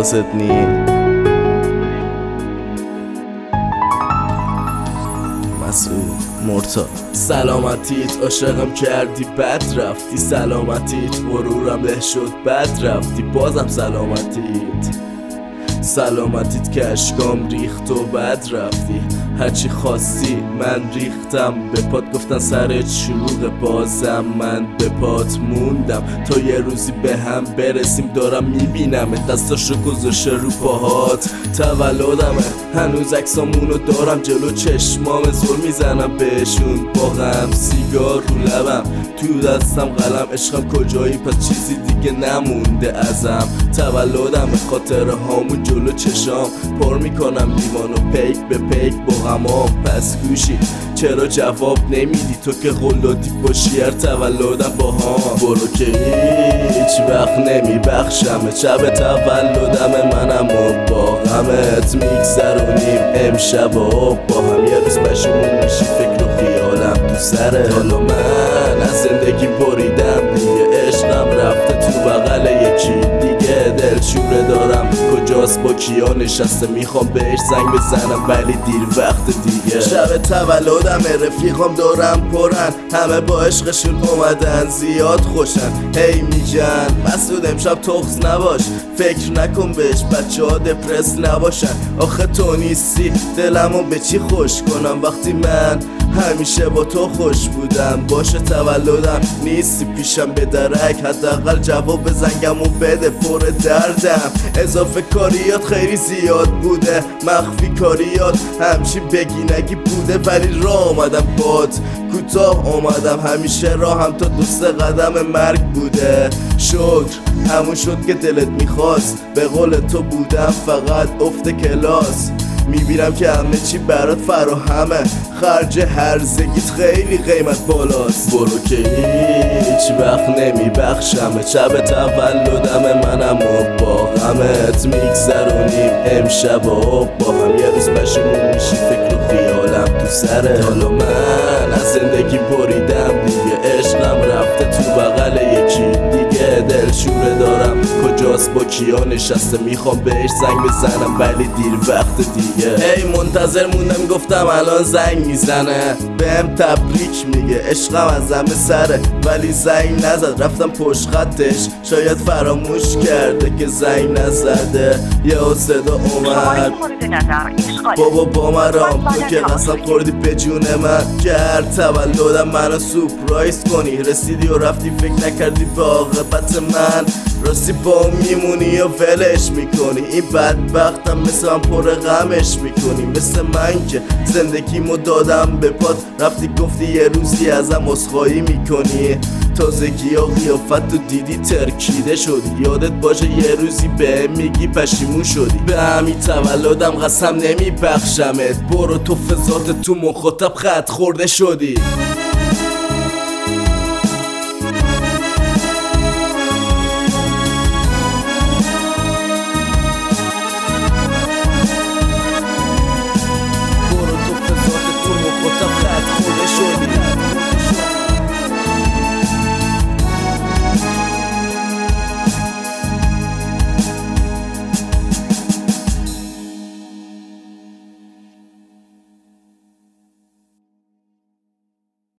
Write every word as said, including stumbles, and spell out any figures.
واسط نی. مسعود مرتا سلامتیت عاشقم کردی بد رفتی، سلامتیت غرورم له شد بد رفتی، بازم سلامتیت سلامتیت که اشکام ریخت و بد رفتی. هرچی خواستی من ریختم به پات، گفتن سرت شلوغ بازم من به پات موندم تا یه روزی به هم برسیم. دارم میبینم دستاشو گذاشته رو پاهات، تولدمه هنوز عکسامونو دارم جلو چشمام، زل میزنم بهشون با غم، سیگار رو لبم تو دستم قلم. عشقم کجایی پس چیزی دیگه نمونده ازم، تولدمه خاطره هامون جلو چشام، پر میکنم لیوانو پیک به پیک با غمام. پس گوشی چرا جواب نمیدی تو که قلادی باشی هر تولدم با هم؟ برو که هیچ وقت نمیبخشم، شب تولدم منم و با غمت میگذرونیم امشب و با هم. یه روز پشمون میشی فکر و خیالم تو سره، حالا من از زندگی بریدم دیگه، عشقم رفته تو بغل یکی دیگه. دلشوره دارم کجاست با کیا نشسته، میخوام بهش زنگ بزنم ولی دیر وقت دیگه. شب تولدم رفیقام دارم پرن، همه با عشقشون اومدن زیاد خوشن. هی میگن مسعود امشب تخص نباش، فکر نکن بهش بچه ها دپرس نباشن. آخه تو نیستی دلمو به چی خوش کنم وقتی من همیشه با تو خوش بودم. باشه تولدم نیستی پیشم به درک، حداقل جواب زنگم و بده پر دردم. اضافه کاریات خیلی زیاد بوده، مخفی کاریات همچی بگی نگی بوده، ولی راه آمدم باد کوتاه آمدم، همیشه راهم تا دوست قدم مرگ بوده. شکر همون شد که دلت میخواست، به قول تو بودم فقط افت کلاس. میبینم که همه چی برات فراهمه، خرج هرزگیت خیلی قیمت بالاست. برو که هیچ وقت نمیبخشم، شب تولدم منم و با غمت میگذرونیم امشب و با هم. یه روز پشمون میشی فکر و خیالم تو سره، حالا من از زندگی بریدم دیگه، عشقم رفته تو بغل یکی دیگه. دلشوره دارم کجاست با کیا نشسته، میخوام بهش زنگ بزنم ولی دیر وقت دیگه. هی منتظر موندم گفتم الان زنگ میزنه بهم تبریک میگه، عشقم از همه سره ولی زنگ نزد. رفتم پشت خطش شاید فراموش کرده که زنگ نزده. یه صدا اومد بابا با مرام، تو که قسم خوردی به جون من که هر تولدم منو سورپرایز کنی. رسیدی و رفتی فکر نکردی به عاقبت من، راستی با میمونی و ولش میکنی. این بدبختم مثل من پر غمش میکنی، مثل من که زندگیمو دادم به پات، رفتی گفتی یه روزی ازم عذرخواهی میکنی. تازگی ها قیافت تو دیدی ترکیده شدی، یادت باشه یه روزی به میگی پشیمون شدی. به همین تولدم قسم نمیبخشمت، برو تو فضات تو مخاطب خط خورده شدی.